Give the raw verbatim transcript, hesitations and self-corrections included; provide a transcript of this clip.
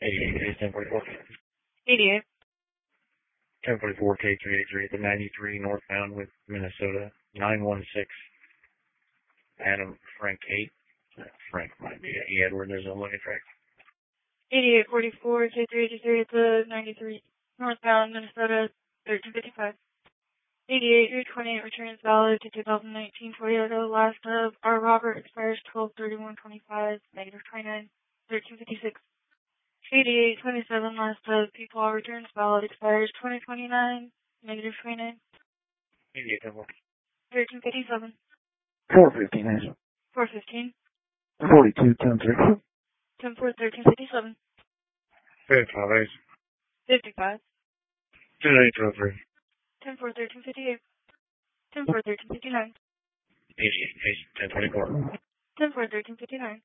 eighty-eight days, ten forty-four. eighty-eight. ten forty-four, K three eighty-three at the ninety-three northbound with Minnesota, nine one six. Adam Frank eight. Frank might be E. Edward, there's a looking track. eighty-eight forty-four, K three eighty-three at the ninety-three northbound Minnesota, thirteen fifty-five. eighty-eight three twenty-eight returns valid to two thousand nineteen Toyota. Last of R. Robert expires twelve thirty-one twenty-five, negative twenty-nine, thirteen fifty-six. eighty-eight twenty-seven last of P. Paul returns valid expires twenty twenty-nine, negative twenty-nine. eighty-eight thirteen fifty-seven. four fifteen. four fifteen. forty-two ten three. ten four thirteen fifty-seven. fifty-five days. fifty-five. ten eight oh three. ten four thirteen fifty-eight. ten four thirteen fifty-nine. eighty-eight days, ten twenty-four. ten four thirteen fifty-nine.